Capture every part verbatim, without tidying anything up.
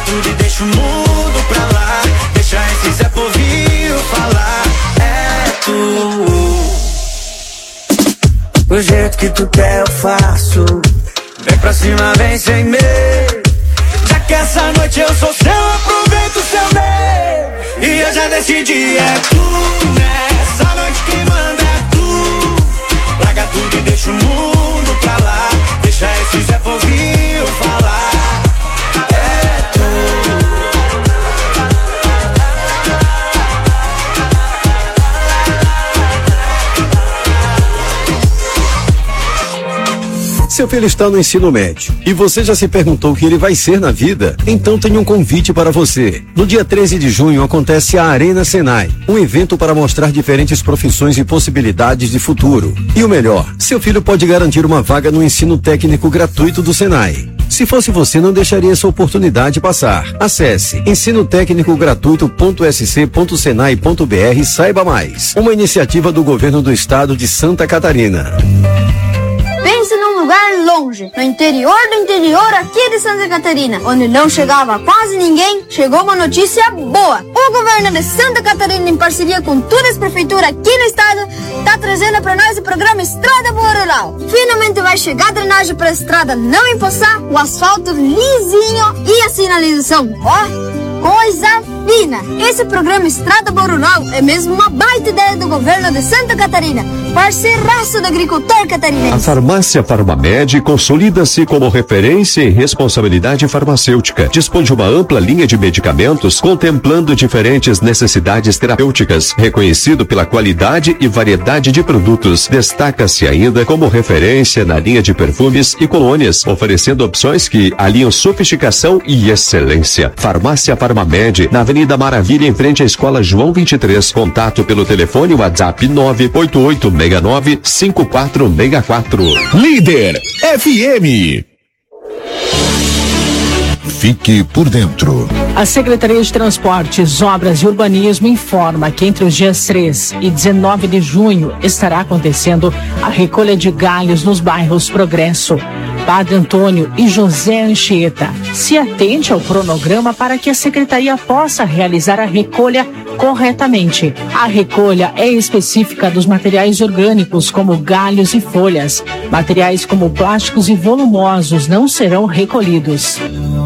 tudo e deixa o mundo pra lá. Deixa esse Zé Povinho falar. É tu. O jeito que tu quer eu faço. Vem pra cima, vem sem medo. Já que essa noite eu sou seu, aproveito o seu medo. E eu já decidi, é tu, né? Essa noite quem manda é tu. Larga tudo e deixa o mundo pra lá. Deixa esse Zé Povinho falar. É tu. Seu filho está no ensino médio e você já se perguntou o que ele vai ser na vida? Então tem um convite para você. No dia treze de junho acontece a Arena Senai, um evento para mostrar diferentes profissões e possibilidades de futuro. E o melhor, seu filho pode garantir uma vaga no ensino técnico gratuito do Senai. Se fosse você, não deixaria essa oportunidade passar. Acesse ensino técnico gratuito ponto s c ponto senai ponto b r e saiba mais. Uma iniciativa do governo do estado de Santa Catarina. Pense num lugar longe, no interior do interior aqui de Santa Catarina, onde não chegava quase ninguém, chegou uma notícia boa. O governo de Santa Catarina, em parceria com todas as prefeituras aqui no estado, tá trazendo para nós o programa Estrada Boa Rural. Finalmente vai chegar a drenagem para a estrada não empoçar, o asfalto lisinho e a sinalização, ó, coisa fina. Esse programa Estrada Boa Rural é mesmo uma baita ideia do governo de Santa Catarina, parceiraço do agricultor catarinense. A farmácia Farmamed consolida-se como referência em responsabilidade farmacêutica. Dispõe de uma ampla linha de medicamentos contemplando diferentes necessidades terapêuticas, reconhecido pela qualidade e variedade de produtos. Destaca-se ainda como referência na linha de perfumes e colônias, oferecendo opções que aliam sofisticação e excelência. Farmácia Farmamed, na Avenida Maravilha, em frente à Escola João vinte e três. Contato pelo telefone WhatsApp nove oito oito seis nove cinco quatro seis quatro. Líder F M. Fique por dentro. A Secretaria de Transportes, Obras e Urbanismo informa que entre os dias três e dezenove de junho estará acontecendo a recolha de galhos nos bairros Progresso, Padre Antônio e José Anchieta. Se atente ao cronograma para que a Secretaria possa realizar a recolha corretamente. A recolha é específica dos materiais orgânicos, como galhos e folhas. Materiais como plásticos e volumosos não serão recolhidos.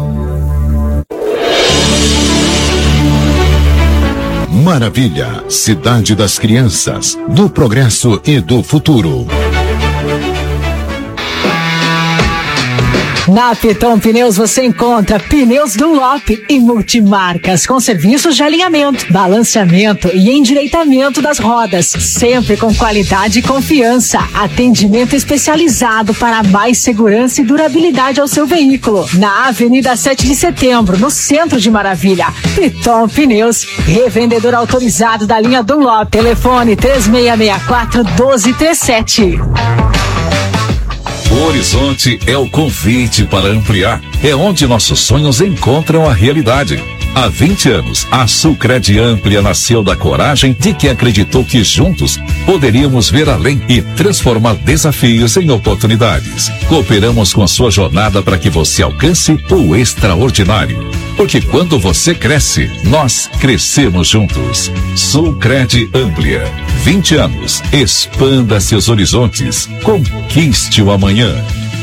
Maravilha, cidade das crianças, do progresso e do futuro. Na Piton Pneus você encontra pneus Dunlop e multimarcas com serviços de alinhamento, balanceamento e endireitamento das rodas, sempre com qualidade e confiança. Atendimento especializado para mais segurança e durabilidade ao seu veículo. Na Avenida sete de Setembro, no centro de Maravilha. Piton Pneus, revendedor autorizado da linha Dunlop. Telefone três seis seis quatro, um dois três sete. O Horizonte é o convite para ampliar. É onde nossos sonhos encontram a realidade. Há vinte anos, a Sulcred Amplia nasceu da coragem de quem acreditou que juntos poderíamos ver além e transformar desafios em oportunidades. Cooperamos com a sua jornada para que você alcance o extraordinário. Porque quando você cresce, nós crescemos juntos. Sulcred Amplia. vinte anos. Expanda seus horizontes. Conquiste o amanhã.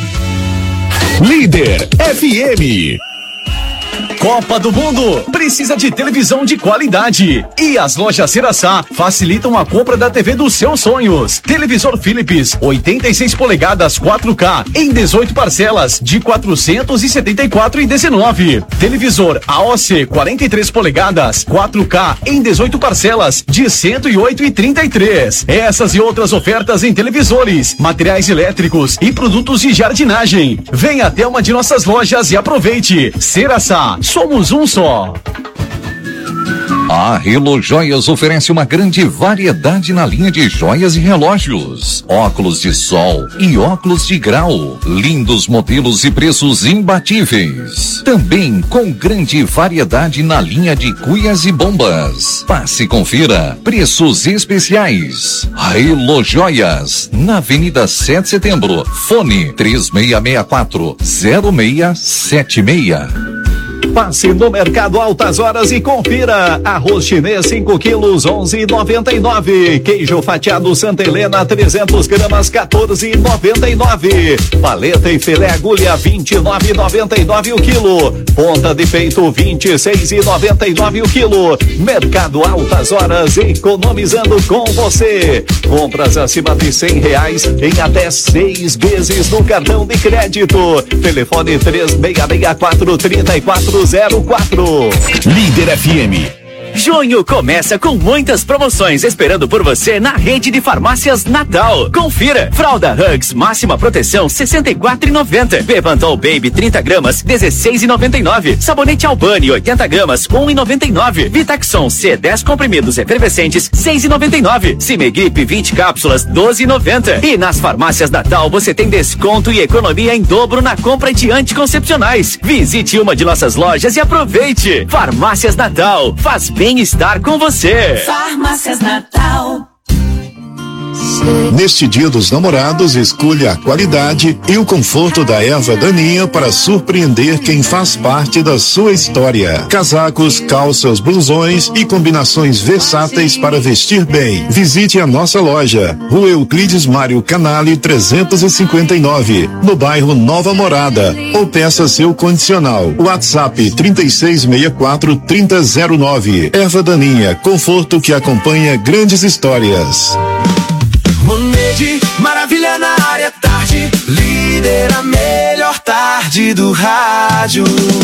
Líder F M. Copa do Mundo precisa de televisão de qualidade e as lojas Ceraçá facilitam a compra da T V dos seus sonhos. Televisor Philips oitenta e seis polegadas quatro K em dezoito parcelas de quatrocentos e setenta e quatro reais e dezenove centavos. Televisor A O C quarenta e três polegadas quatro K em dezoito parcelas de cento e oito reais e trinta e três centavos. Essas e outras ofertas em televisores, materiais elétricos e produtos de jardinagem. Venha até uma de nossas lojas e aproveite. Ceraçá, somos um só. A Relo Joias oferece uma grande variedade na linha de joias e relógios, óculos de sol e óculos de grau, lindos modelos e preços imbatíveis. Também com grande variedade na linha de cuias e bombas. Passe e confira preços especiais. Relo Joias, na Avenida sete de Setembro, fone três seis seis quatro, zero seis sete seis. Passe no Mercado Altas Horas e confira. Arroz chinês cinco quilos, onze e noventa e nove. Queijo fatiado Santa Helena trezentos gramas, quatorze e noventa e nove. Paleta e filé agulha vinte e nove e noventa e nove o quilo. Ponta de peito vinte e seis e noventa e nove o quilo. Mercado Altas Horas, economizando com você. Compras acima de cem reais em até seis vezes no cartão de crédito. Telefone três seis seis quatro, três quatro zero quatro. Líder F M. Junho começa com muitas promoções esperando por você na rede de farmácias Natal. Confira. Fralda Hugs máxima proteção sessenta e quatro reais e noventa centavos. Bepantol Baby trinta gramas dezesseis reais e noventa e nove centavos. Sabonete Albani oitenta gramas um real e noventa e nove centavos. Vitaxon C dez comprimidos efervescentes seis reais e noventa e nove centavos. Cimegripe vinte cápsulas doze reais e noventa centavos. E nas farmácias Natal você tem desconto e economia em dobro na compra de anticoncepcionais. Visite uma de nossas lojas e aproveite. Farmácias Natal. Faz bem estar com você. Farmácias Natal. Neste Dia dos Namorados, escolha a qualidade e o conforto da Erva Daninha para surpreender quem faz parte da sua história. Casacos, calças, blusões e combinações versáteis para vestir bem. Visite a nossa loja, Rua Euclides Mário Canale trezentos e cinquenta e nove, no bairro Nova Morada, ou peça seu condicional. WhatsApp trinta e seis sessenta e quatro, trinta zero nove. Erva Daninha, conforto que acompanha grandes histórias. Moneide, maravilha na área, tarde, líder, a melhor tarde do rádio.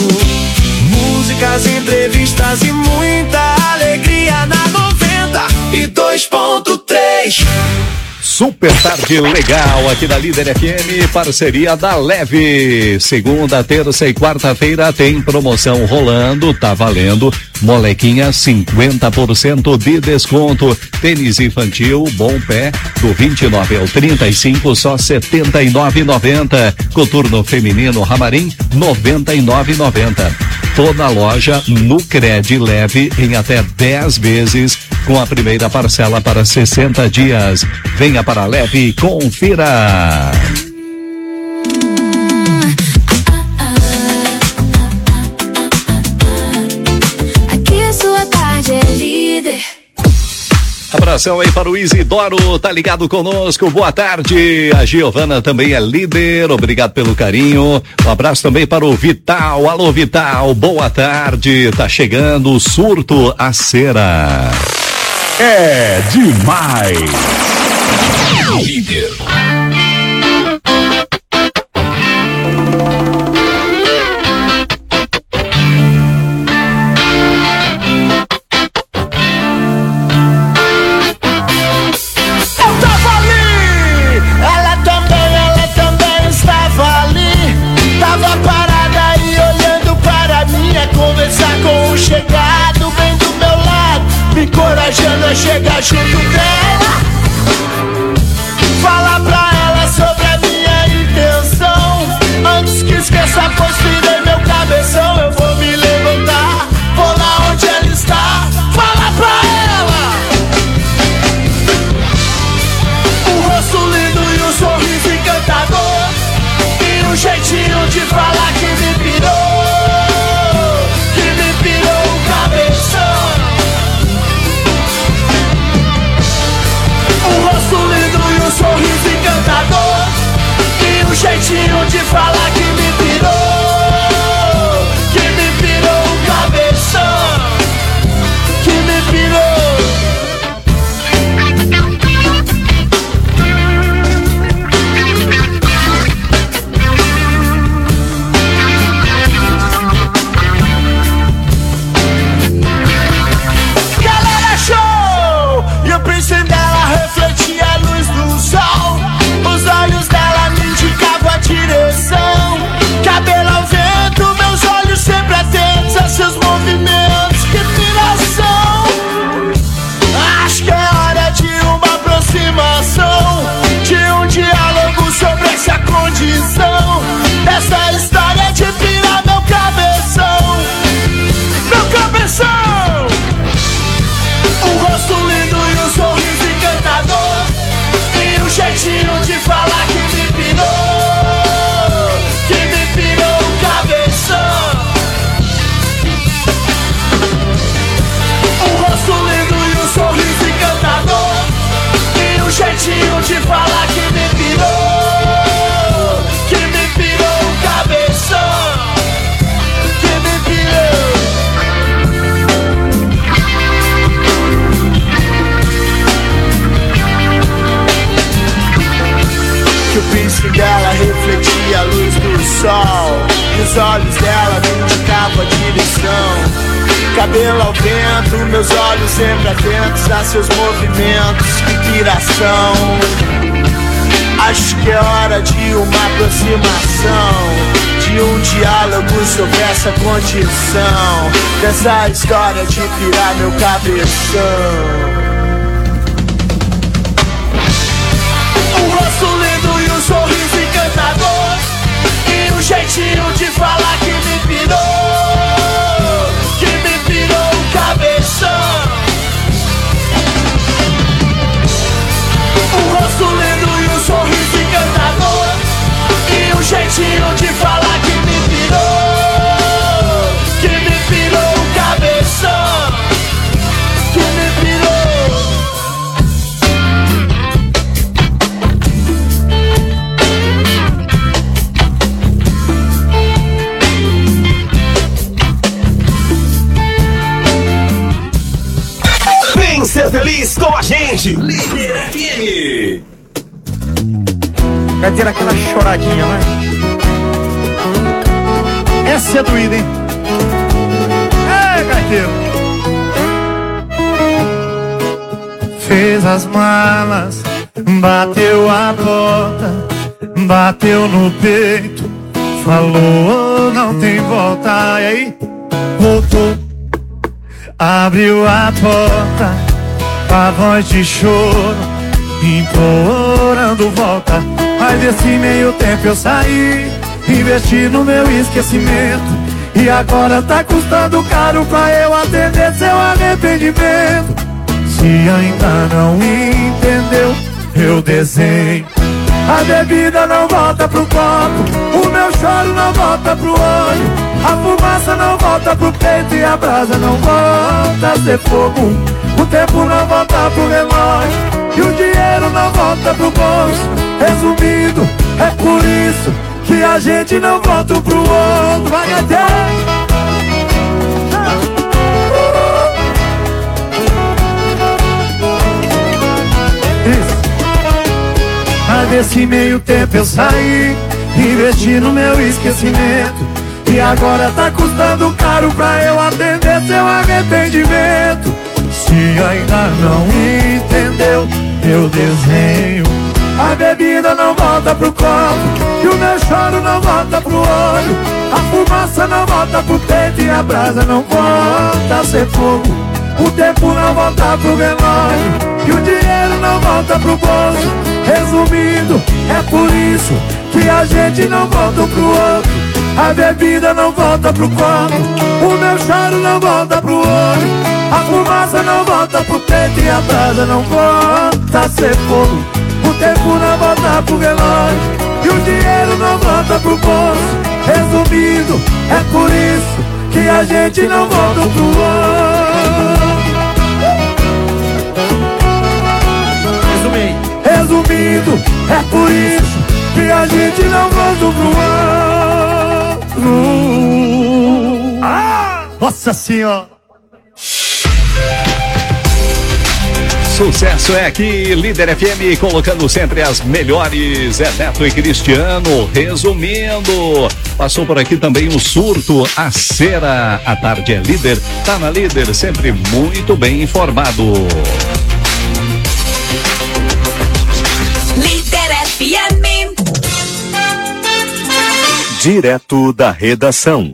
Músicas, entrevistas e muita alegria na noventa e dois ponto três. Super tarde legal aqui da Líder F M, parceria da Leve. Segunda, terça e quarta-feira tem promoção rolando, tá valendo. Molequinha cinquenta por cento de desconto. Tênis infantil Bom Pé do vinte e nove ao trinta e cinco só setenta e nove reais e noventa centavos. Coturno feminino Ramarim noventa e nove reais e noventa centavos. Toda loja no Cred Leve em até dez vezes com a primeira parcela para sessenta dias. Venha para a Leve e confira. Aqui a sua tarde é líder. Abração aí para o Isidoro, tá ligado conosco, boa tarde. A Giovana também é líder, obrigado pelo carinho. Um abraço também para o Vital, alô Vital, boa tarde. Tá chegando o Surto a Cera. É demais. Líder. Conversar com o chegado bem do meu lado, me encorajando a chegar junto dela. Falar pra ela sobre a minha intenção, antes que esqueça, pois virei meu cabeção. Eu vou me levantar, vou lá onde ela está, falar pra ela. O rosto lindo e o sorriso encantador, e um jeitinho de falar que me pirou. Os olhos dela me indicavam a direção. Cabelo ao vento, meus olhos sempre atentos a seus movimentos, que piração. Acho que é hora de uma aproximação, de um diálogo sobre essa condição, dessa história de pirar meu cabeção. O rosto lindo e o sorriso encantador, e o jeitinho de falar que me pirou, que me pirou o cabeção. O rosto lindo e o sorriso encantador, e o jeitinho de falar que me pirou, que me pirou o cabeção, que me pirou. Vem ser feliz com a gente, Líder F M. Vai ter aquela choradinha, né? Essa é doída, hein? É, carteiro. Fez as malas, bateu a porta, bateu no peito, falou não tem volta. E aí, voltou, abriu a porta, com a voz de choro, implorando volta. Mas desse meio tempo eu saí, investi no meu esquecimento, e agora tá custando caro pra eu atender seu arrependimento. Se ainda não entendeu, eu desenho. A bebida não volta pro copo, o meu choro não volta pro olho, a fumaça não volta pro peito e a brasa não volta a ser fogo. O tempo não volta pro relógio e o dinheiro não volta pro bolso. Resumindo, é por isso que a gente não volta pro outro. Vai até isso. Mas desse meio tempo eu saí, investi no meu esquecimento, e agora tá custando caro pra eu atender seu arrependimento. Se ainda não entendeu, eu desenho. A bebida não volta pro copo, e o meu choro não volta pro olho, a fumaça não volta pro peito e a brasa não volta a ser fogo. O tempo não volta pro relógio e o dinheiro não volta pro bolso. Resumindo, é por isso que a gente não volta pro outro. A bebida não volta pro copo, o meu choro não volta pro olho, a fumaça não volta pro peito e a brasa não volta a ser fogo. O tempo não volta pro relógio e o dinheiro não volta pro bolso. Resumindo, é por isso que a gente não volta pro outro. Resumi. Resumindo, é por isso que a gente não volta pro outro. Ah, nossa senhora. Sucesso é aqui, Líder F M, colocando sempre as melhores. É Neto e Cristiano, resumindo. Passou por aqui também o Surto, a Cera. A tarde é Líder, tá na Líder, sempre muito bem informado. Líder F M. Direto da redação.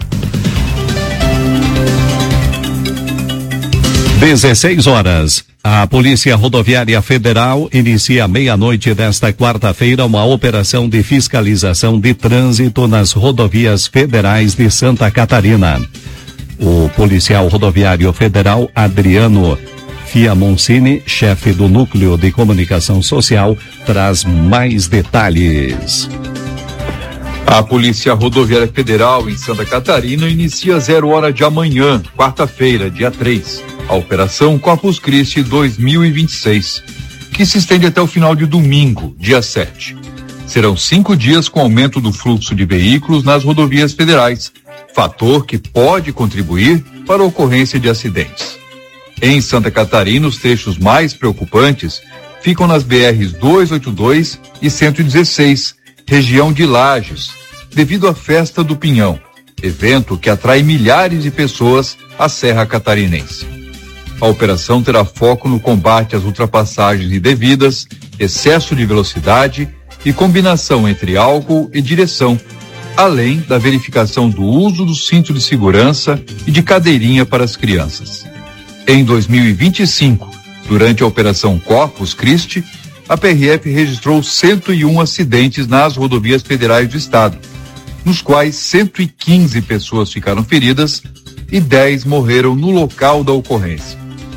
dezesseis horas. A Polícia Rodoviária Federal inicia à meia-noite desta quarta-feira uma operação de fiscalização de trânsito nas rodovias federais de Santa Catarina. O policial rodoviário federal Adriano Fiamoncini, chefe do Núcleo de Comunicação Social, traz mais detalhes. A Polícia Rodoviária Federal em Santa Catarina inicia zero hora de amanhã, quarta-feira, dia três. A Operação Corpus Christi dois mil e vinte e seis, que se estende até o final de domingo, dia sete. Serão cinco dias com aumento do fluxo de veículos nas rodovias federais, fator que pode contribuir para a ocorrência de acidentes. Em Santa Catarina, os trechos mais preocupantes ficam nas B Rs duzentos e oitenta e dois e cento e dezesseis, região de Lages, devido à Festa do Pinhão, evento que atrai milhares de pessoas à Serra Catarinense. A operação terá foco no combate às ultrapassagens indevidas, excesso de velocidade e combinação entre álcool e direção, além da verificação do uso do cinto de segurança e de cadeirinha para as crianças. Em dois mil e vinte e cinco, durante a Operação Corpus Christi, a P R F registrou cento e um acidentes nas rodovias federais do estado, nos quais cento e quinze pessoas ficaram feridas e dez morreram no local da ocorrência.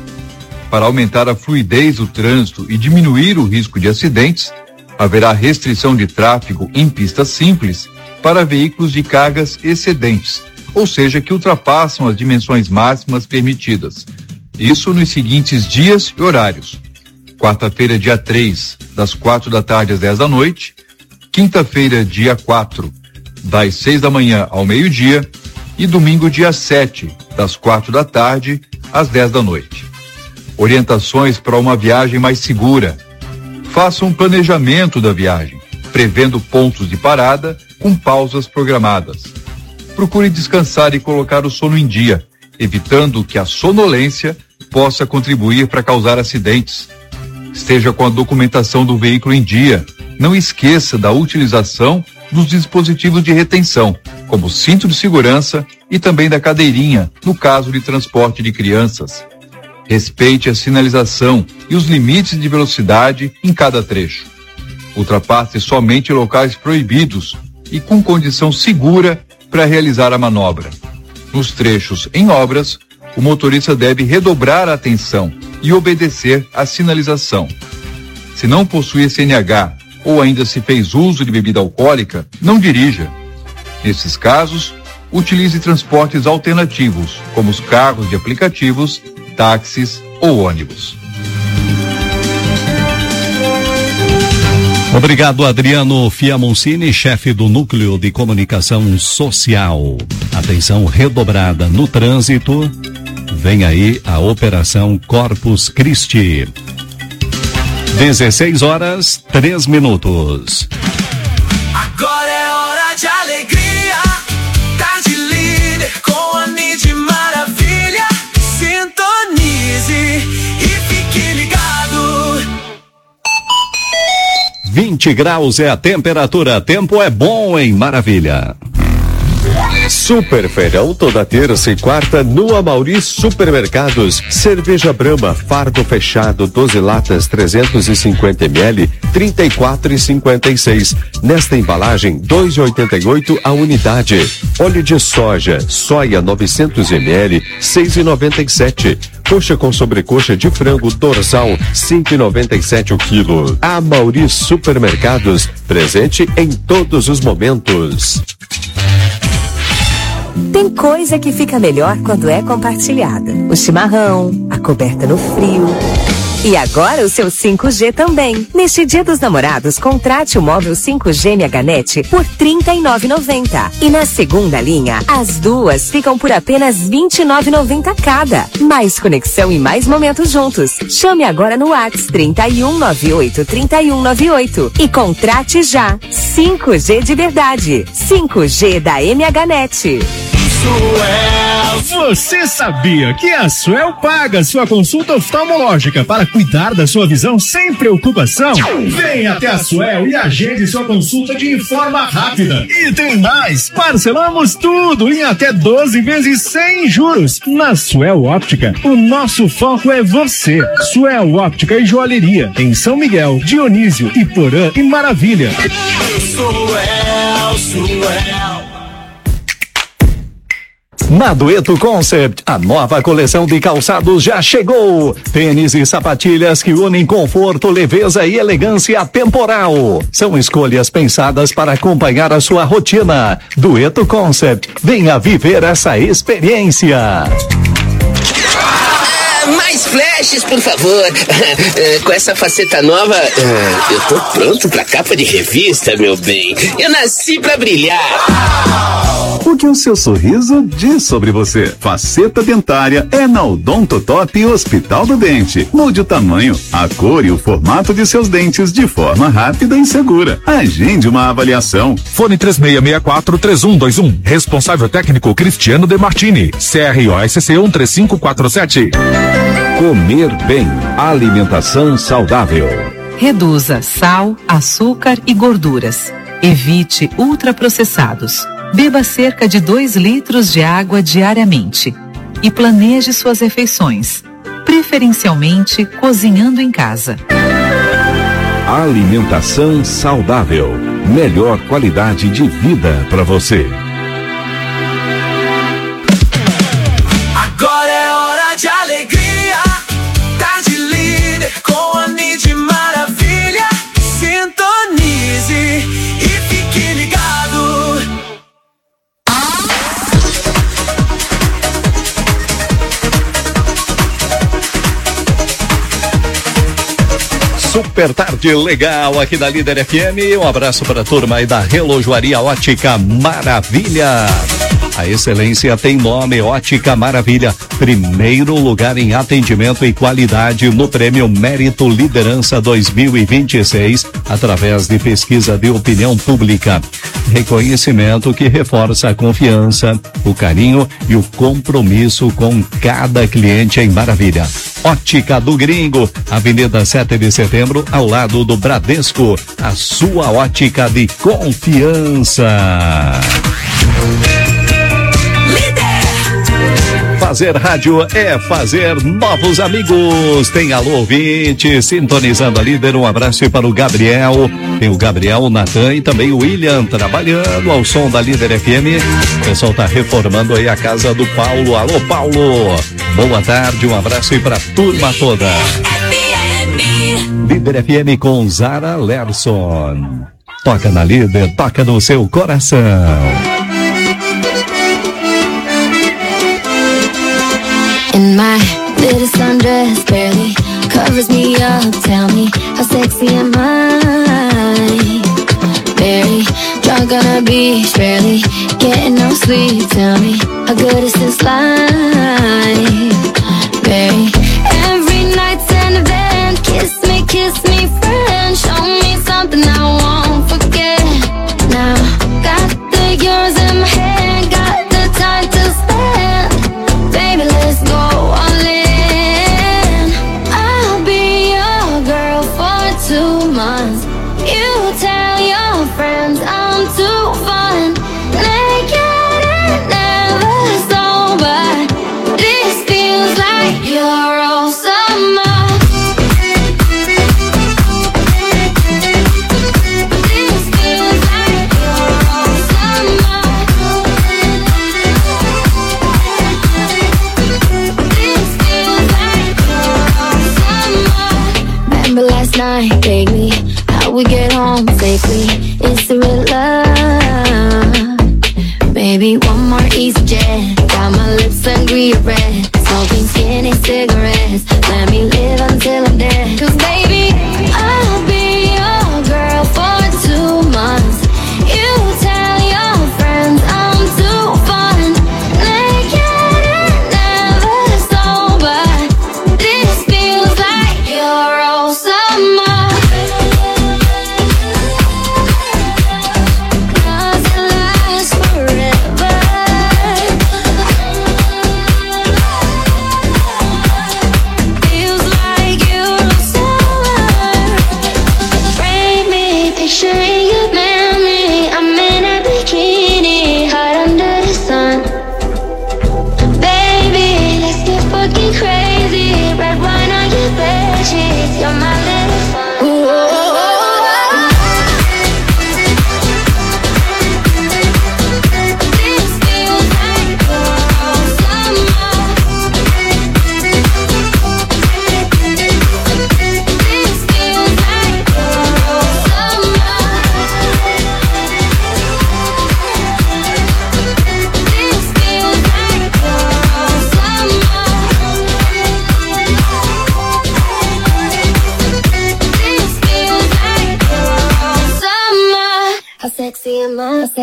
Para aumentar a fluidez do trânsito e diminuir o risco de acidentes, haverá restrição de tráfego em pistas simples para veículos de cargas excedentes, ou seja, que ultrapassam as dimensões máximas permitidas. Isso nos seguintes dias e horários: quarta-feira, dia três, das quatro da tarde às dez da noite, quinta-feira, dia quatro, das seis da manhã ao meio-dia, e domingo, dia sete, das quatro da tarde às dez da noite. Orientações para uma viagem mais segura. Faça um planejamento da viagem, prevendo pontos de parada com pausas programadas. Procure descansar e colocar o sono em dia, evitando que a sonolência possa contribuir para causar acidentes. Esteja com a documentação do veículo em dia. Não esqueça da utilização dos dispositivos de retenção, como cinto de segurança e também da cadeirinha, no caso de transporte de crianças. Respeite a sinalização e os limites de velocidade em cada trecho. Ultrapasse somente locais proibidos e com condição segura para realizar a manobra. Nos trechos em obras, o motorista deve redobrar a atenção e obedecer à sinalização. Se não possuir C N H ou ainda se fez uso de bebida alcoólica, não dirija. Nesses casos, utilize transportes alternativos, como os carros de aplicativos, táxis ou ônibus. Obrigado, Adriano Fiamoncini, chefe do Núcleo de Comunicação Social. Atenção redobrada no trânsito. Vem aí a Operação Corpus Christi. dezesseis horas, três minutos. Agora é hora de alegria, tá de líder com a Nid Maravilha. Sintonize e fique ligado. vinte graus é a temperatura, tempo é bom em Maravilha. Super Feirão toda terça e quarta no Amauri Supermercados. Cerveja Brahma, fardo fechado, doze latas, trezentos e cinquenta mililitros, trinta e quatro reais e cinquenta e seis centavos. Nesta embalagem, dois reais e oitenta e oito centavos a unidade. Óleo de soja, soia novecentos mililitros, seis reais e noventa e sete centavos. Coxa com sobrecoxa de frango dorsal, cinco reais e noventa e sete centavos o quilo. Amauri Supermercados, presente em todos os momentos. Tem coisa que fica melhor quando é compartilhada. O chimarrão, a coberta no frio. E agora o seu cinco G também. Neste Dia dos Namorados, contrate o móvel cinco G M H Net por trinta e nove reais e noventa centavos. E na segunda linha, as duas ficam por apenas vinte e nove reais e noventa centavos cada. Mais conexão e mais momentos juntos. Chame agora no WhatsApp trinta e um, noventa e oito, trinta e um, noventa e oito e contrate já. cinco G de verdade. cinco G da M H Net. Suel. Você sabia que a Suel paga sua consulta oftalmológica para cuidar da sua visão sem preocupação? Venha até a Suel e agende sua consulta de forma rápida. E tem mais, parcelamos tudo em até doze vezes sem juros. Na Suel Óptica, o nosso foco é você. Suel Óptica e Joalheria, em São Miguel, Dionísio, Iporã e Maravilha. Suel, Suel. Na Dueto Concept, a nova coleção de calçados já chegou. Tênis e sapatilhas que unem conforto, leveza e elegância temporal. São escolhas pensadas para acompanhar a sua rotina. Dueto Concept, venha viver essa experiência. Mais flashes, por favor. Com essa faceta nova, eu tô pronto pra capa de revista, meu bem. Eu nasci pra brilhar. O que o seu sorriso diz sobre você? Faceta dentária é na Odontotop Hospital do Dente. Mude o tamanho, a cor e o formato de seus dentes de forma rápida e segura. Agende uma avaliação. Fone três seis seis quatro, três um dois um. Responsável técnico Cristiano De Martini. C R O S C um três cinco quatro sete. Comer bem. Alimentação saudável. Reduza sal, açúcar e gorduras. Evite ultraprocessados. Beba cerca de dois litros de água diariamente. E planeje suas refeições, preferencialmente cozinhando em casa. Alimentação saudável. Melhor qualidade de vida para você. Agora é hora de alegria. Tá de líder com a Nid Maravilha. Sintonize e fique ligado. Super tarde legal aqui da Líder F M. Um abraço para a turma aí da Relojoaria Ótica Maravilha. A excelência tem nome, Ótica Maravilha. Primeiro lugar em atendimento e qualidade no Prêmio Mérito Liderança dois mil e vinte e seis, através de pesquisa de opinião pública. Reconhecimento que reforça a confiança, o carinho e o compromisso com cada cliente em Maravilha. Ótica do Gringo, Avenida sete de Setembro, ao lado do Bradesco. A sua ótica de confiança. Fazer rádio é fazer novos amigos. Tem alô ouvinte, sintonizando a Líder. Um abraço para o Gabriel. Tem o Gabriel, o Natan e também o William trabalhando ao som da Líder F M. O pessoal tá reformando aí a casa do Paulo. Alô, Paulo. Boa tarde, um abraço aí para a turma toda. Líder F M com Zara Lerson. Toca na Líder, toca no seu coração. In my little sundress barely covers me up. Tell me, how sexy am I? Very drunk on a beach, barely getting no sleep. Tell me, how good is this life? Very every night's an event. Kiss me, kiss me, friend. Show me something I won't forget. Now got the yours in my hand, got the time to spend. Baby, let's go all in. I'll be your girl for two months. You tell your friends I'm too fun. Naked and never sober. This feels like you're all summer. This feels like you're all summer. Remember last night, vaguely, how we get home safely. It's the real love. Baby, one more EasyJet. Got my lips angry red. Smoking skinny cigarettes. Let me live until I'm dead. Cause baby, I'll be your girl for two months. You tell your friends I'm too fun. Naked and never sober. This feels like you're all summer. Cause it lasts forever. Feels like you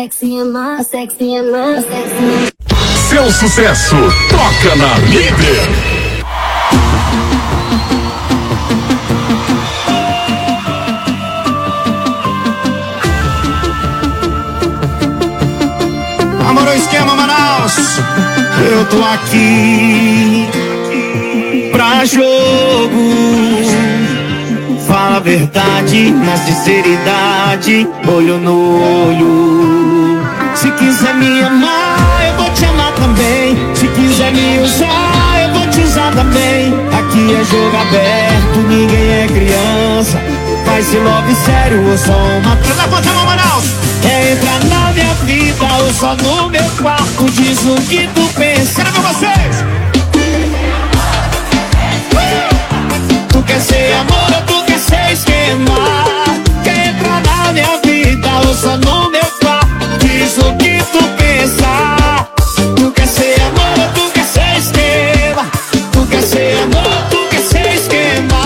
sexy and my, a sexy and my, a sexy and Seu sucesso toca na Líder. Amorou esquema, Manaus. Eu tô aqui pra jogo. Fala a verdade, na sinceridade, olho no olho. Se quiser me amar, eu vou te amar também. Se quiser me usar, eu vou te usar também. Aqui é jogo aberto, ninguém é criança. Vai ser love sério ou só uma transa? Levanta a mão, Manaus! É entrar na minha vida ou só no meu quarto. Diz o que tu pensa. Quero ver vocês! Tu quer ser amor ou tu quer ser esquema? Quer entrar na minha vida ou só no meu quarto? Diz o que tu pensa. Tu quer ser amor ou tu quer ser esquema? Tu quer ser amor ou tu quer ser esquema?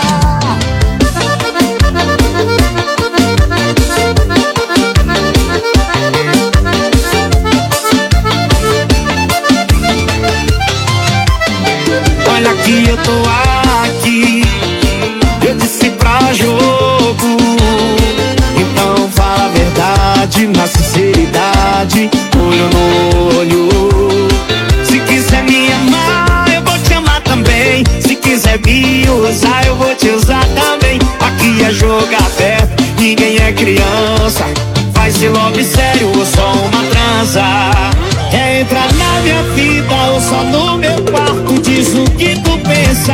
Olha aqui, eu tô aqui. Eu disse pra jogo. Então fala a verdade, na sinceridade, olho no olho. Se quiser me amar, eu vou te amar também. Se quiser me usar, eu vou te usar também. Aqui é jogo aberto, ninguém é criança. Vai ser love sério ou só uma transa? É entrar na minha vida ou só no meu quarto? Diz o que tu pensa.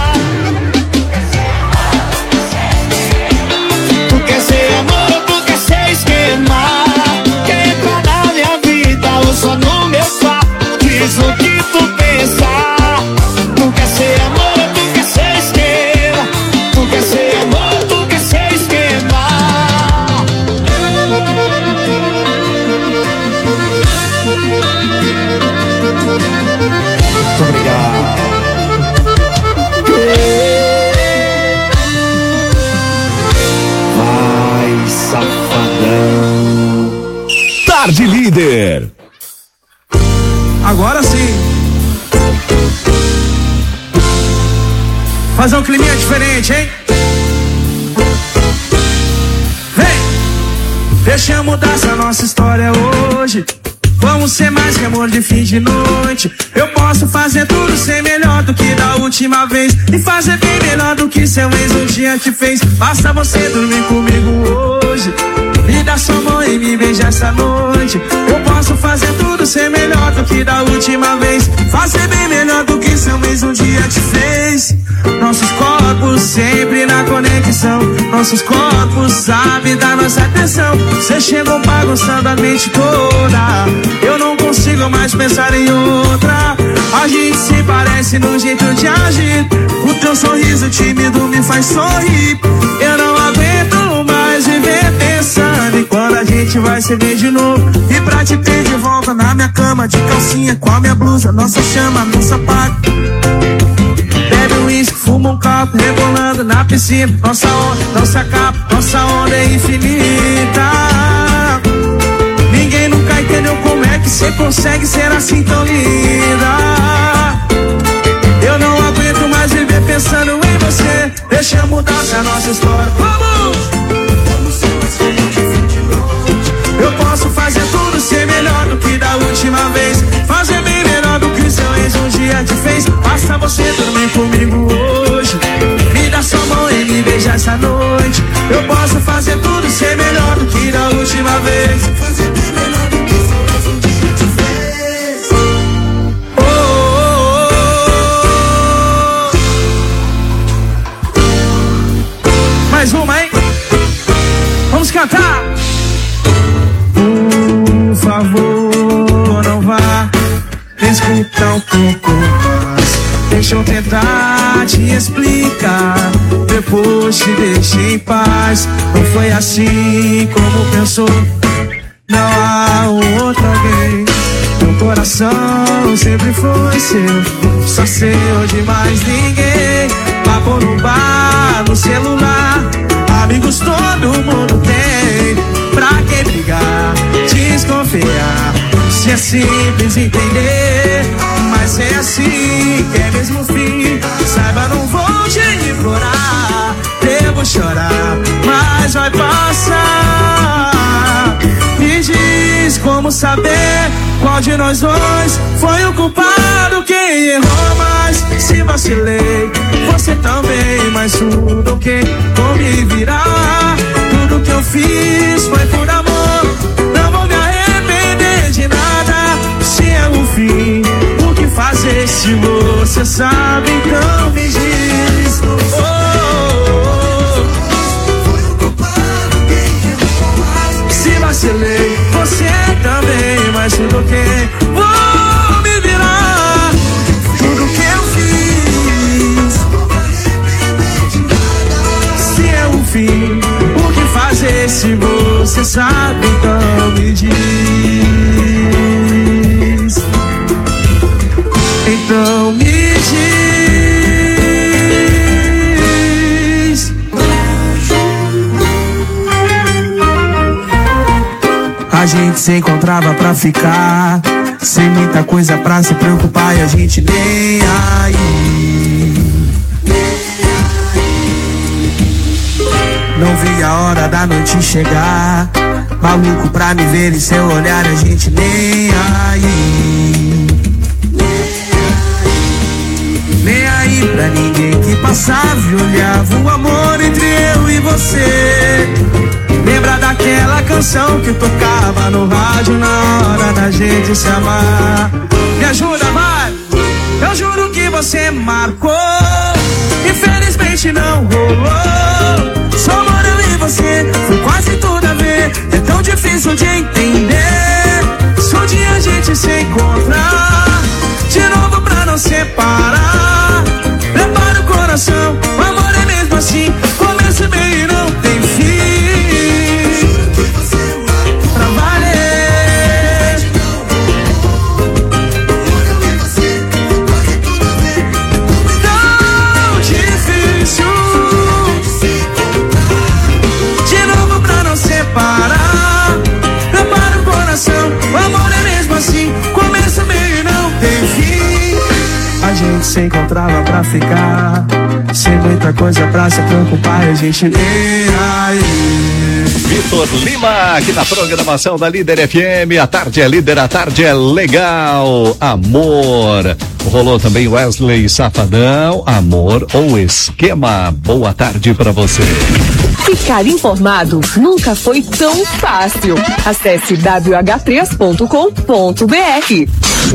Tu quer ser amor ou tu quer ser esquema? Quer entrar na minha vida ou só no meu quarto? Diz o que tu pensa. Tu quer ser amor ou tu quer ser esquema? Tu quer ser amor ou tu quer ser esquema? Muito obrigado. Vai, safadão. Tarde Líder. Agora sim. Fazer um climinha diferente, hein? Vem! Deixa eu mudar essa nossa história hoje. Vamos ser mais que amor de fim de noite. Eu posso fazer tudo ser melhor do que da última vez. E fazer bem melhor do que seu ex um dia te fez. Basta você dormir comigo hoje. Me dá sua mão e me beija essa noite. Eu posso fazer tudo ser melhor do que da última vez. Fazer bem melhor do que seu ex um dia te fez. Nossos corpos sempre na conexão. Nossos corpos sabem da nossa atenção. Você chegou bagunçando a mente toda. Eu não consigo mais pensar em outra. A gente se parece no jeito de agir. O teu sorriso tímido me faz sorrir. Eu não aguento mais viver pensando em quando a gente vai se ver de novo. E pra te ter de volta na minha cama, de calcinha com a minha blusa, nossa chama, nossa apaga. Bebe um uísque, fuma um copo, rebolando na piscina. Nossa onda, nossa capa, nossa onda é infinita. Ninguém nunca entendeu como é que você consegue ser assim tão linda. Eu não aguento mais viver pensando em você. Deixa eu mudar essa nossa história. Vamos! Vamos ser mais felizes de noite. Eu posso fazer tudo ser melhor do que da última vez. Fazer bem melhor do que seu ex um dia te fez. Basta você dormir comigo hoje. Me dá sua mão e me beija essa noite. Eu posso fazer tudo ser melhor do que da última vez. Fazer bem melhor do que seu ex um dia te fez. Oh, oh, oh. Mais uma, hein? Vamos cantar. Por favor, não vá. Escuta um pouco mais. Deixa eu tentar te explicar. Depois te deixei em paz. Não foi assim como pensou. Não há um outro alguém. Meu coração sempre foi seu. Só seu de mais ninguém. Papo no bar, no celular. Amigos todo mundo tem. Pra que brigar? Diz é simples entender, mas é assim que é mesmo o fim. Saiba, não vou te implorar, devo chorar, mas vai passar. Me diz como saber qual de nós dois foi o culpado, quem errou mais. Se vacilei, você também, mas tudo que vou me virar. Tudo que eu fiz foi por amor, não vou me arrepender de nada. Se é o fim, o que fazer se você sabe, então me diz. Oh, oh, oh. Foi o culpado, quem errou mais. Se vacilei, você também, mas tudo que vou me virar. Tudo que eu fiz, se é o fim, o que fazer se você sabe, então me diz. Então me diz. A gente se encontrava pra ficar, sem muita coisa pra se preocupar, e a gente nem aí. Não vi a hora da noite chegar, maluco pra me ver e seu olhar, a gente nem aí. Nem aí pra ninguém que passava e olhava o amor entre eu e você. Lembra daquela canção que tocava no rádio na hora da gente se amar? Me ajuda, vai! Eu juro que você marcou, infelizmente não rolou. Só amor eu e você, foi quase tudo a ver. É tão difícil de entender. Se um dia a gente se encontrar de novo pra não separar, prepara o coração, o amor é mesmo assim, começa bem e não tem fim. Pra valer. Tão difícil de novo pra não separar, prepara o coração, o amor é mesmo assim, começa bem e não tem fim. A gente se encontrava pra ficar, sem muita coisa pra se preocupar, e a gente nem aí. Vitor Lima, aqui na programação da Líder F M. A tarde é líder, a tarde é legal. Amor. Rolou também Wesley Safadão. Amor ou esquema. Boa tarde pra você. Ficar informado nunca foi tão fácil. Acesse w h três ponto com ponto b r.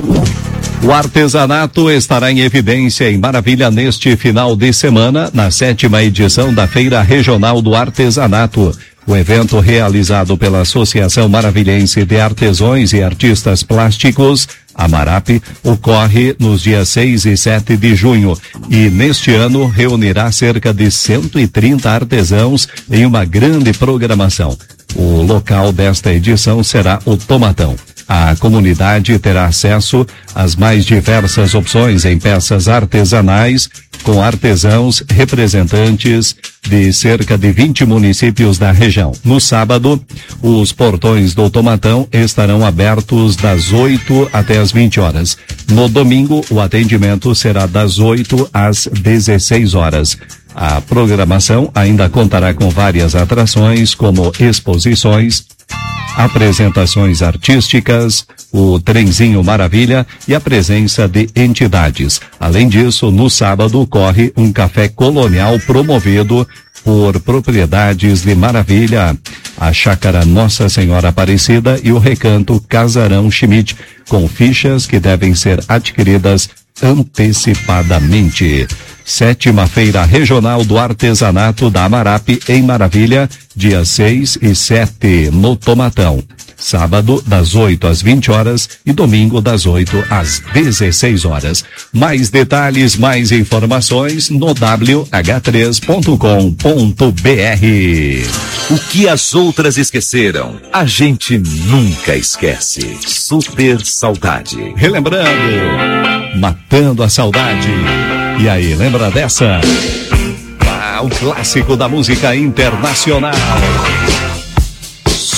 O artesanato estará em evidência em Maravilha neste final de semana, na sétima edição da Feira Regional do Artesanato. O evento, realizado pela Associação Maravilhense de Artesãos e Artistas Plásticos, a MARAP, ocorre nos dias seis e sete de junho e neste ano reunirá cerca de cento e trinta artesãos em uma grande programação. O local desta edição será o Tomatão. A comunidade terá acesso às mais diversas opções em peças artesanais, com artesãos representantes de cerca de vinte municípios da região. No sábado, os portões do Tomatão estarão abertos das oito até as vinte horas. No domingo, o atendimento será das oito às dezesseis horas. A programação ainda contará com várias atrações, como exposições, apresentações artísticas, o Trenzinho Maravilha e a presença de entidades. Além disso, no sábado ocorre um café colonial promovido por propriedades de Maravilha, a Chácara Nossa Senhora Aparecida e o Recanto Casarão Schmidt, com fichas que devem ser adquiridas antecipadamente. Sétima Feira Regional do Artesanato da Amarap em Maravilha, dia seis e sete, no Tomatão. Sábado, das oito às vinte horas e domingo, das oito às dezesseis horas. Mais detalhes, mais informações no w h três ponto com ponto b r. O que as outras esqueceram, a gente nunca esquece. Super Saudade. Relembrando, matando a saudade. E aí, lembra dessa? Ah, o clássico da música internacional.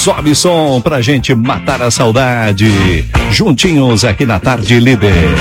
sobe som pra gente matar a saudade. Juntinhos aqui na Tarde Líder.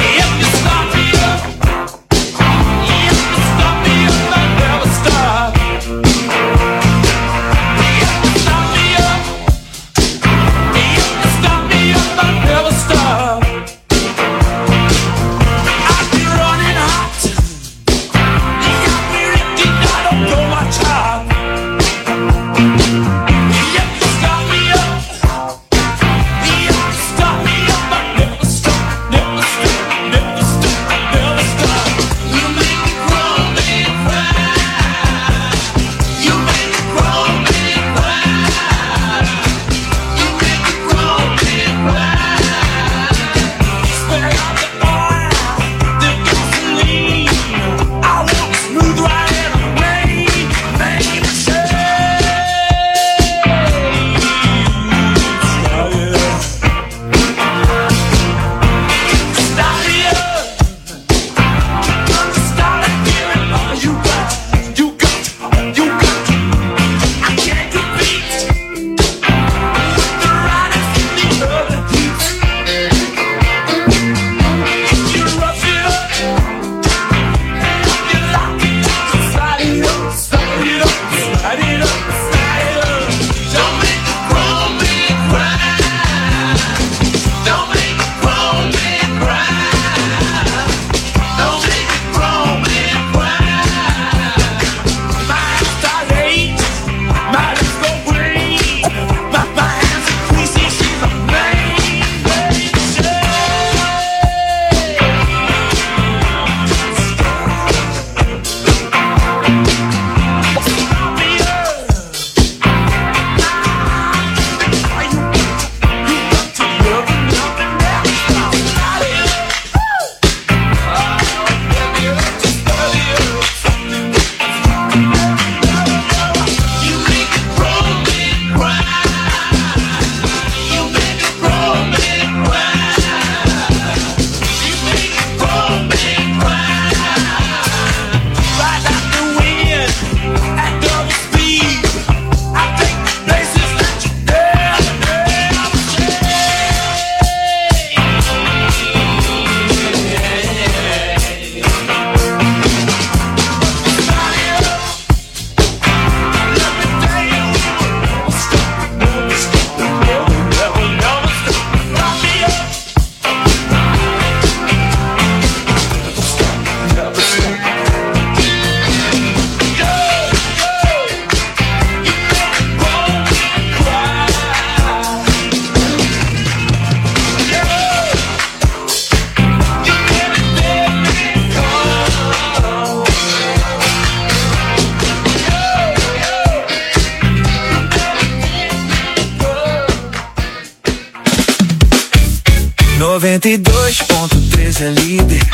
noventa e dois ponto três é líder,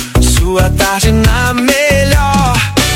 sua tarde na melhor.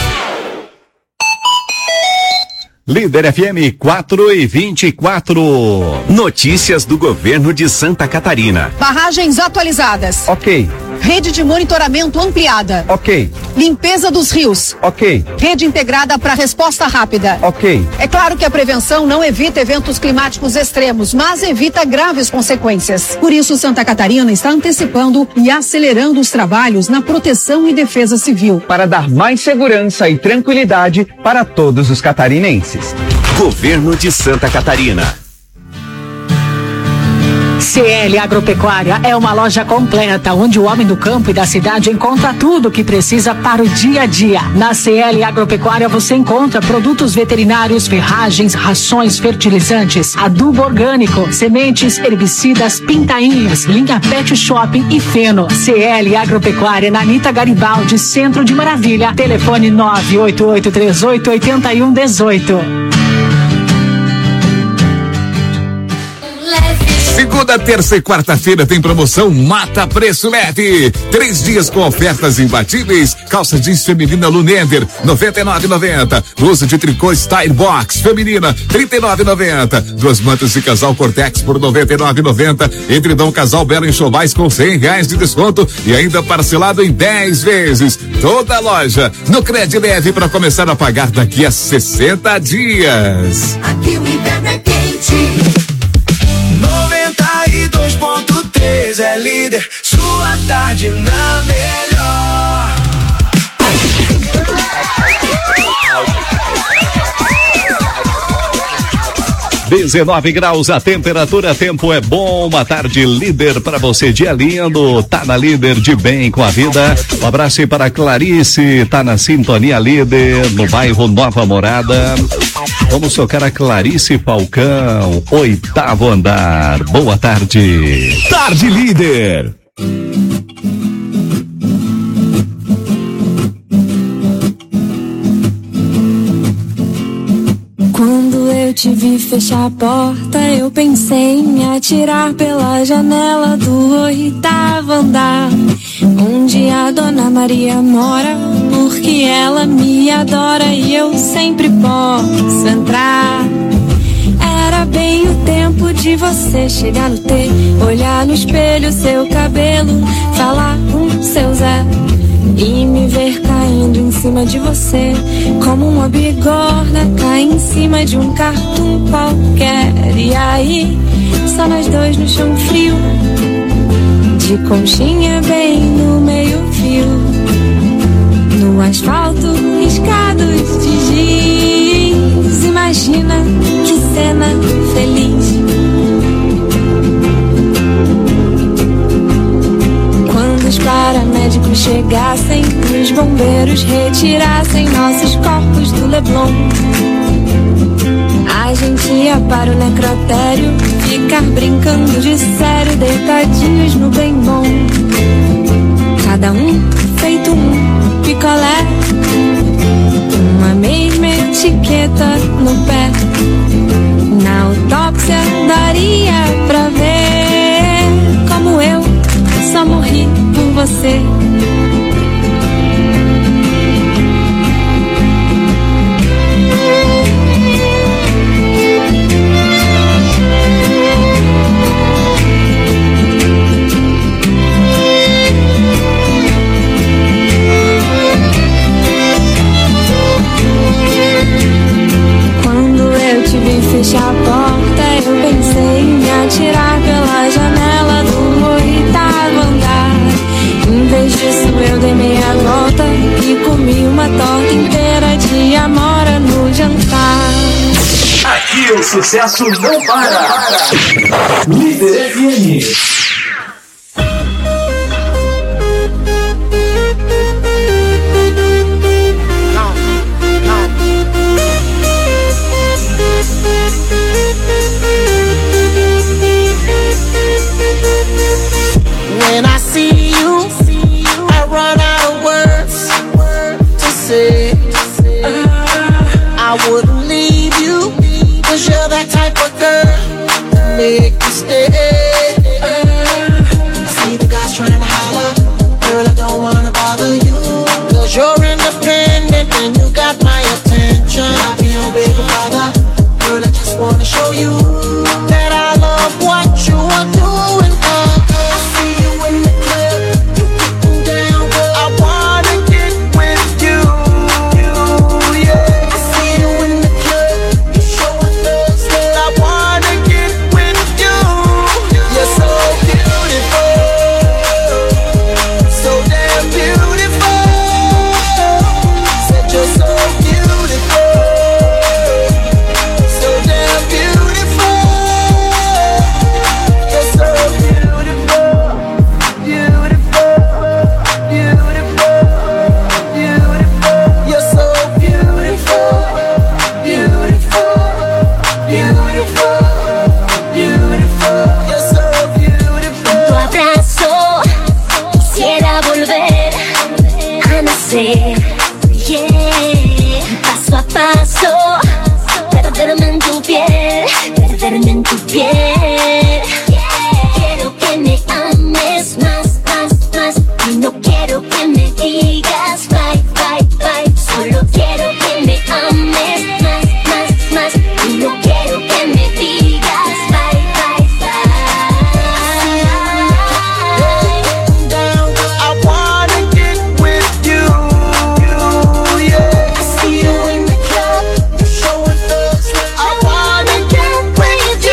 Líder F M quatro e vinte e quatro. Notícias do governo de Santa Catarina. Barragens atualizadas. Ok. Rede de monitoramento ampliada. Ok. Limpeza dos rios. Ok. Rede integrada para resposta rápida. Ok. É claro que a prevenção não evita eventos climáticos extremos, mas evita graves consequências. Por isso, Santa Catarina está antecipando e acelerando os trabalhos na proteção e defesa civil. Para dar mais segurança e tranquilidade para todos os catarinenses. Governo de Santa Catarina. C L Agropecuária é uma loja completa, onde o homem do campo e da cidade encontra tudo o que precisa para o dia a dia. Na C L Agropecuária você encontra produtos veterinários, ferragens, rações, fertilizantes, adubo orgânico, sementes, herbicidas, pintainhas, linha Pet Shopping e feno. C L Agropecuária na Anita Garibaldi, Centro de Maravilha. Telefone nove oito oito três oito oito um um oito. Segunda, terça e quarta-feira tem promoção Mata Preço Leve. Três dias com ofertas imbatíveis. Calça jeans feminina Lunender, noventa e nove reais e noventa centavos. Blusa de tricô Style Box feminina, trinta e nove reais e noventa centavos. Duas mantas de casal Cortex por noventa e nove reais e noventa centavos. Edredom casal Belo Enxovais com cem reais de desconto e ainda parcelado em dez vezes. Toda a loja no Cred Leve para começar a pagar daqui a sessenta dias. Aqui o inverno é quente. noventa e dois ponto três é líder, sua tarde na melhor. dezenove graus a temperatura, tempo é bom, uma tarde líder para você, dia lindo, tá na líder de bem com a vida. Um abraço aí para Clarice, tá na sintonia líder, no bairro Nova Morada. Vamos tocar a Clarice Falcão, oitavo andar. Boa tarde. Tarde líder. Quando eu te vi fechar a porta, eu pensei em me atirar pela janela do oitavo andar, onde a Dona Maria mora, porque ela me adora e eu sempre posso entrar. Era bem o tempo de você chegar no T, olhar no espelho seu cabelo, falar com seu Zé e me ver caindo em cima de você, como uma bigorna cai em cima de um cartoon qualquer. E aí, só nós dois no chão frio, de conchinha bem no meio fio, no asfalto riscados de giz. Imagina que cena feliz. Quando os paramédicos chegassem e os bombeiros retirassem nossos corpos do Leblon, a gente ia para o necrotério ficar brincando de sério, deitadinhos no bem bom, cada um feito um picolé, uma mesma etiqueta no pé. Na autópsia daria pra ver como eu só morri por você. Quando eu te vi fechar a porta, eu pensei em me atirar pela janela do oitavo andar. Em vez disso eu dei meia volta e comi uma torta inteira de amora no jantar. Aqui o sucesso não para. Líder F M. When I see you, I run out of words to say. I wouldn't leave you, cause you're that type of girl to make me stay. See the guys trying to holler, girl, I don't wanna bother you, cause you're independent and you got my attention. I'll be your baby father, girl, I just wanna show you that I love what you are doing. Paso a paso, perderme en tu piel, perderme en tu piel. Quiero que me ames más, más, más. Y no quiero que me digas bye, bye, bye. Solo quiero que me ames más, más, más. Y no quiero que me digas bye, bye, bye. I wanna get with you. I see you in the club, you're showing thugs. I wanna get with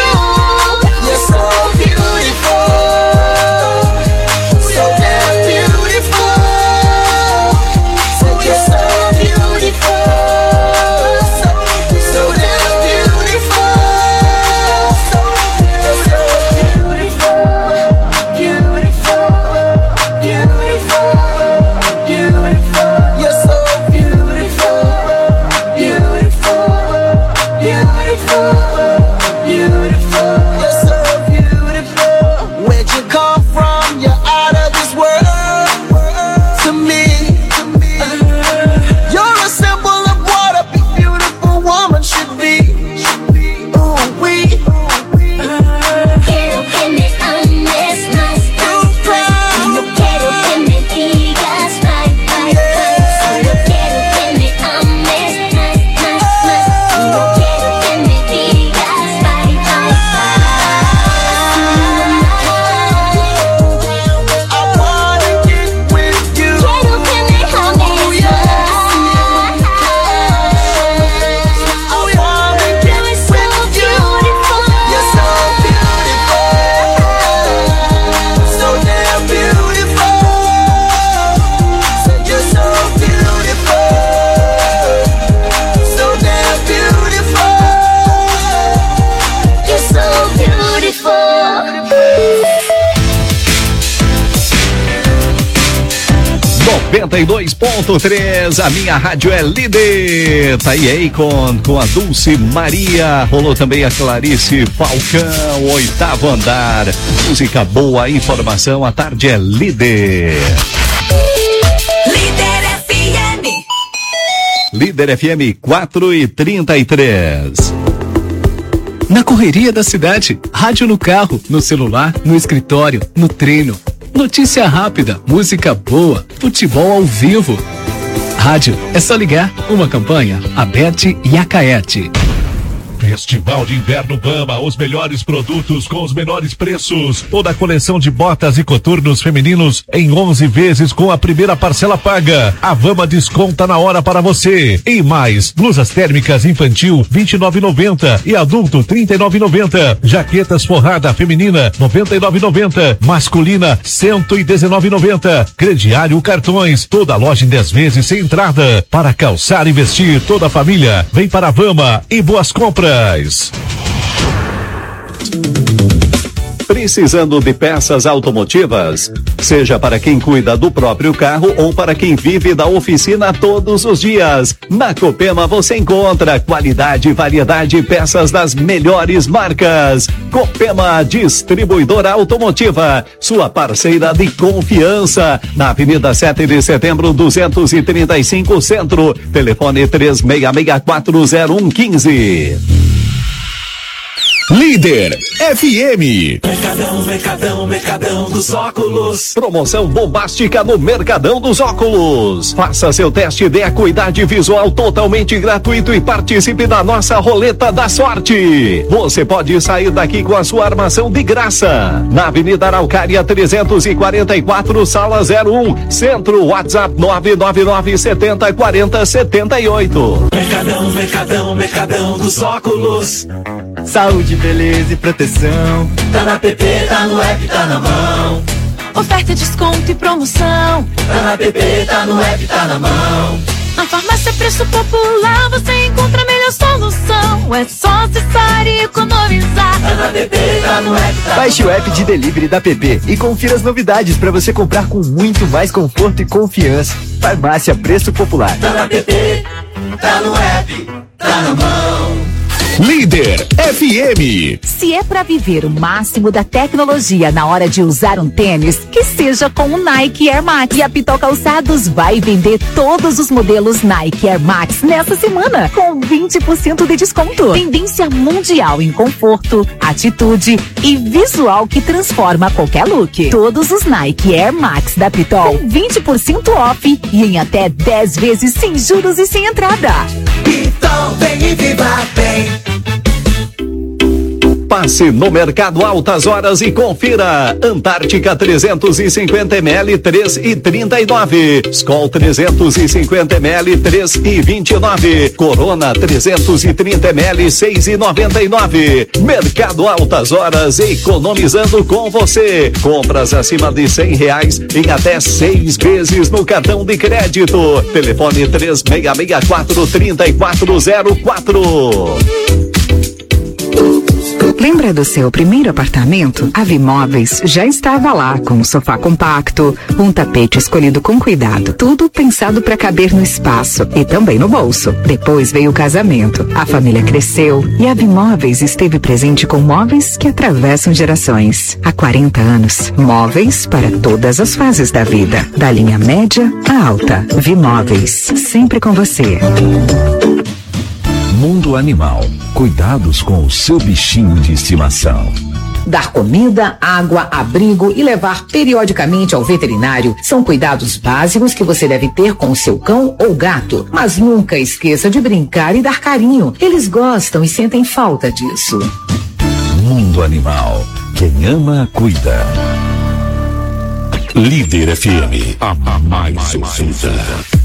noventa e dois ponto três, a minha rádio é líder. Tá aí Akon com a Dulce Maria. Rolou também a Clarice Falcão, Oitavo Andar. Música boa, informação, a tarde é líder. Líder F M. Líder F M quatro e trinta e três. Na correria da cidade, rádio no carro, no celular, no escritório, no treino. Notícia rápida, música boa, futebol ao vivo. Rádio, é só ligar. Uma campanha, Abete e Acaete. Festival de Inverno Bama, os melhores produtos com os menores preços. Toda a coleção de botas e coturnos femininos em onze vezes com a primeira parcela paga. A Vama desconta na hora para você. E mais, blusas térmicas infantil vinte e nove reais e noventa centavos e adulto trinta e nove reais e noventa centavos. Jaquetas forrada feminina noventa e nove reais e noventa centavos, masculina cento e dezenove reais e noventa centavos. Crediário cartões, toda a loja em dez vezes sem entrada. Para calçar e vestir toda a família, vem para a Vama e boas compras. Precisando de peças automotivas? Seja para quem cuida do próprio carro ou para quem vive da oficina todos os dias. Na Copema você encontra qualidade e variedade de peças das melhores marcas. Copema Distribuidora Automotiva, sua parceira de confiança. Na Avenida sete de Setembro, duzentos e trinta e cinco, Centro. Telefone três seis seis quatro zero um um cinco. Líder F M. Mercadão, Mercadão, Mercadão dos Óculos. Promoção bombástica no Mercadão dos Óculos. Faça seu teste de acuidade visual totalmente gratuito e participe da nossa roleta da sorte. Você pode sair daqui com a sua armação de graça. Na Avenida Araucária trezentos e quarenta e quatro, sala zero um, Centro. WhatsApp nove nove nove setenta quarenta setenta e oito. Mercadão, Mercadão, Mercadão dos Óculos. Saúde, beleza e proteção. Tá na P P, tá no app, tá na mão. Oferta, desconto e promoção. Tá na P P, tá no app, tá na mão. Na farmácia Preço Popular você encontra a melhor solução. É só acessar e economizar. Tá na P P, tá no app, tá Baixe o app de delivery da P P e confira as novidades para você comprar com muito mais conforto e confiança. Farmácia Preço Popular. Tá na P P, tá no app, tá na mão. Líder F M. Se é para viver o máximo da tecnologia na hora de usar um tênis, que seja com o Nike Air Max. E a Pitol Calçados vai vender todos os modelos Nike Air Max nessa semana, com vinte por cento de desconto. Tendência mundial em conforto, atitude e visual que transforma qualquer look. Todos os Nike Air Max da Pitol, vinte por cento off e em até dez vezes sem juros e sem entrada. Pitol, vem e viva bem. Passe no Mercado Altas Horas e confira. Antártica trezentos e cinquenta mililitros, três e trinta e nove. Skol trezentos e cinquenta mililitros, três e vinte e nove. Corona trezentos e trinta mililitros, seis e noventa e nove. Mercado Altas Horas, economizando com você. Compras acima de cem reais em até seis vezes no cartão de crédito. Telefone três seis seis quatro, três quatro zero quatro. Lembra do seu primeiro apartamento? A Vimóveis já estava lá com um sofá compacto, um tapete escolhido com cuidado, tudo pensado para caber no espaço e também no bolso. Depois veio o casamento, a família cresceu e a Vimóveis esteve presente com móveis que atravessam gerações. Há quarenta anos, móveis para todas as fases da vida, da linha média à alta. Vimóveis, sempre com você. Mundo Animal. Cuidados com o seu bichinho de estimação. Dar comida, água, abrigo e levar periodicamente ao veterinário são cuidados básicos que você deve ter com o seu cão ou gato. Mas nunca esqueça de brincar e dar carinho. Eles gostam e sentem falta disso. Mundo Animal. Quem ama, cuida. Líder F M. A mais ouvida.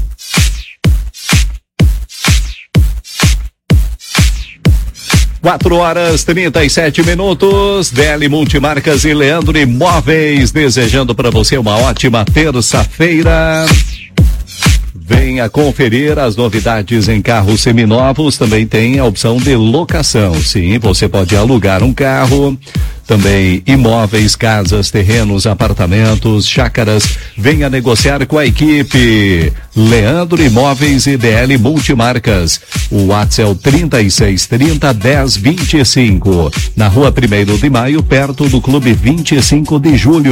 Quatro horas, trinta e sete minutos. Deli Multimarcas e Leandro Imóveis, desejando para você uma ótima terça-feira. Venha conferir as novidades em carros seminovos. Também tem a opção de locação. Sim, você pode alugar um carro. Também imóveis, casas, terrenos, apartamentos, chácaras. Venha negociar com a equipe. Leandro Imóveis e D L Multimarcas. O WhatsApp é o trinta e seis trinta, dez, vinte e cinco. Na rua primeiro de maio, perto do Clube vinte e cinco de julho.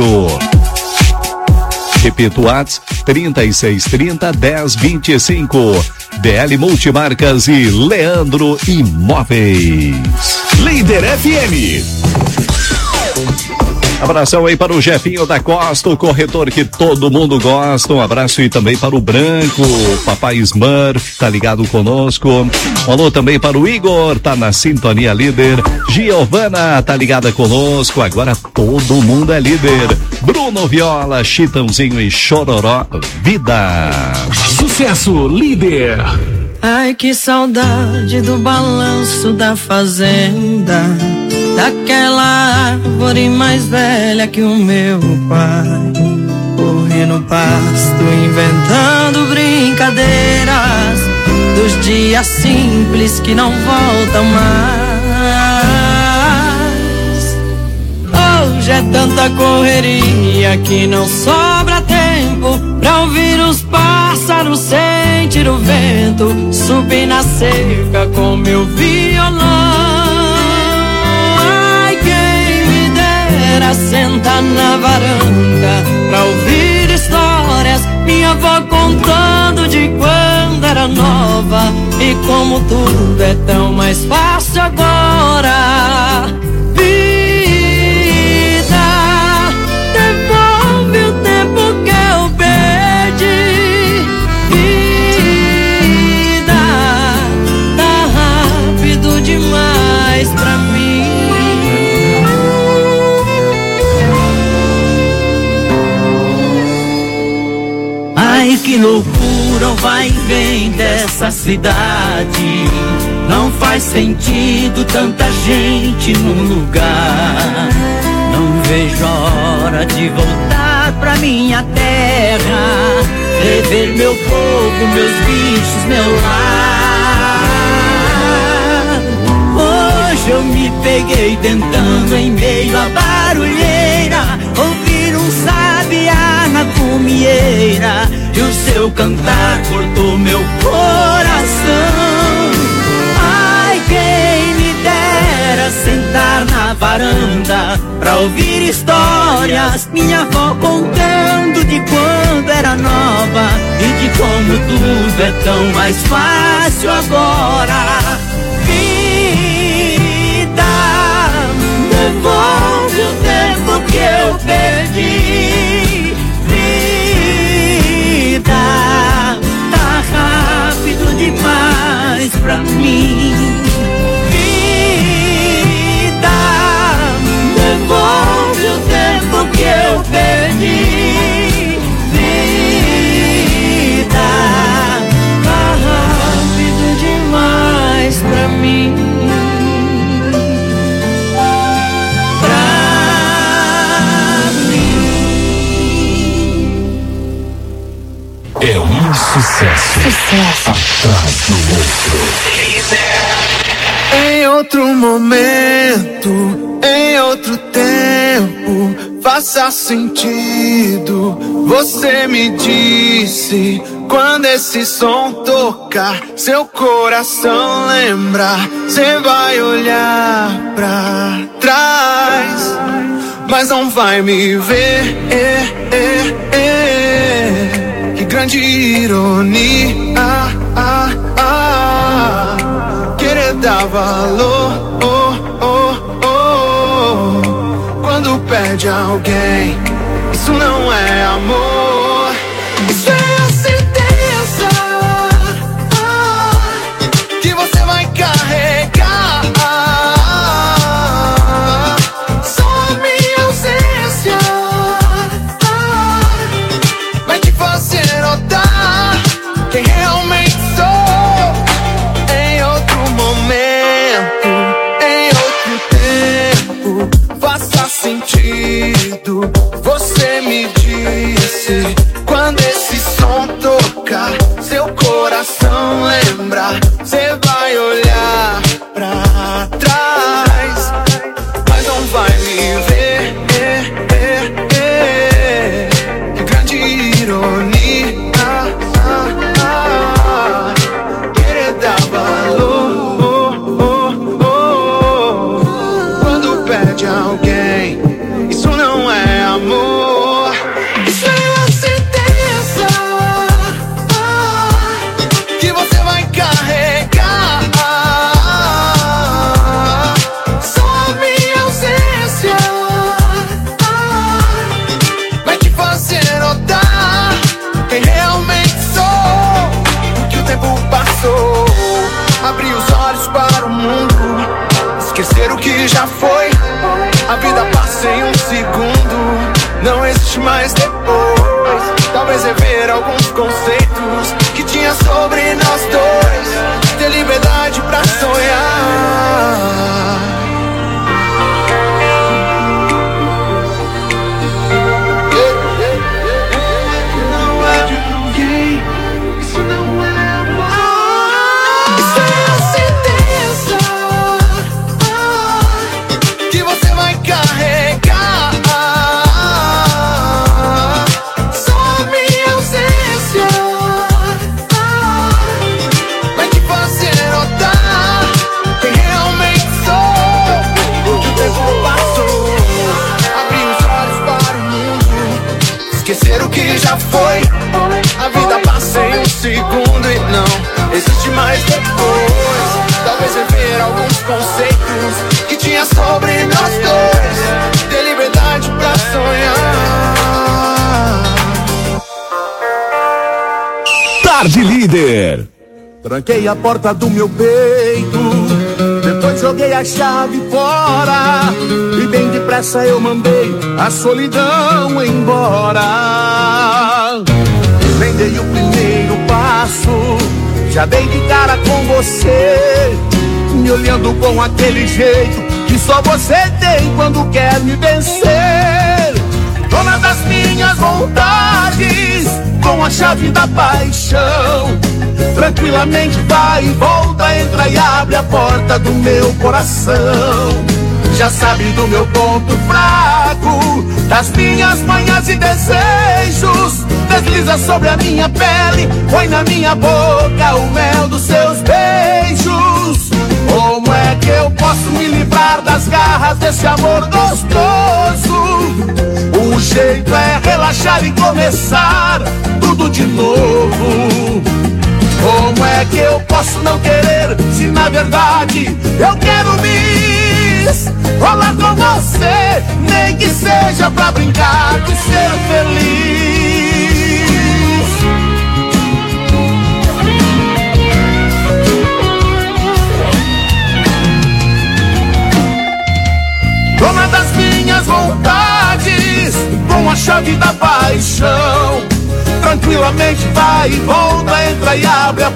Repito, WhatsApp trinta e seis trinta, dez, vinte e cinco. D L Multimarcas e Leandro Imóveis. Líder F M. Abração aí para o Jefinho da Costa, o corretor que todo mundo gosta. Um abraço aí também para o Branco, o Papai Smurf, tá ligado conosco. Um alô também para o Igor, tá na sintonia líder. Giovana, tá ligada conosco. Agora todo mundo é líder. Bruno Viola, Chitãozinho e Chororó, vida. Sucesso líder. Ai, que saudade do balanço da fazenda, daquela árvore mais velha que o meu pai. Corri no pasto inventando brincadeiras dos dias simples que não voltam mais. Hoje é tanta correria que não sobra tempo pra ouvir os pássaros, sentir o vento, subir na cerca com meu violão. Ai, quem me dera sentar na varanda pra ouvir histórias, minha avó contando de quando era nova e como tudo é tão mais fácil agora. Ai, que loucura, vai e vem dessa cidade. Não faz sentido tanta gente num lugar. Não vejo a hora de voltar pra minha terra, rever meu povo, meus bichos, meu lar. Hoje eu me peguei tentando em meio à barulheira ouvir um sabiá na fumieira, e o seu cantar cortou meu coração. Ai, quem me dera sentar na varanda pra ouvir histórias, minha avó contando de quando era nova e de como tudo é tão mais fácil agora. Vida, devolve o tempo que eu perdi. Vida, tá rápido demais pra mim. Vida, devolve o tempo que eu perdi. Vida, tá rápido demais pra mim. É um sucesso, sucesso atrás do outro. Em outro momento, em outro tempo, faça sentido. Você me disse, quando esse som tocar, seu coração lembra, cê vai olhar pra trás, mas não vai me ver. É, é, é. Que grande ironia, ah, ah, ah. Querer dar valor, oh, oh, oh. Quando perde alguém, isso não é amor, isso é a certeza, ah, que você vai carregar. Só a minha ausência, ah, vai te fazer notar quem realmente sou. Em outro momento, em outro tempo, faça sentido. Você me disse, já foi. A vida passa em um segundo, não existe mais depois. Talvez rever alguns conceitos que tinha sobre nós dois. Ter liberdade pra sonhar. Esquecer o que já foi. A vida passa em um segundo e não existe mais depois. Talvez rever alguns conceitos que tinha sobre nós dois. Ter liberdade pra sonhar. Tarde Líder. Tranquei a porta do meu peito, depois joguei a chave fora e bem depressa eu mandei a solidão embora. Nem dei o primeiro passo, já dei de cara com você, me olhando com aquele jeito que só você tem quando quer me vencer. Dona das minhas vontades, com a chave da paixão, tranquilamente vai e volta, entra e abre a porta do meu coração. Já sabe do meu ponto fraco, das minhas manhas e desejos. Desliza sobre a minha pele, põe na minha boca o mel dos seus beijos. Como é que eu posso me livrar das garras desse amor gostoso? O jeito é relaxar e começar tudo de novo. Como é que eu posso não querer, se na verdade eu quero Miss rolar com você, nem que seja pra brincar de ser feliz. Dona das minhas vontades, com a chave da paixão, tranquilamente vai e volta, entra e abre a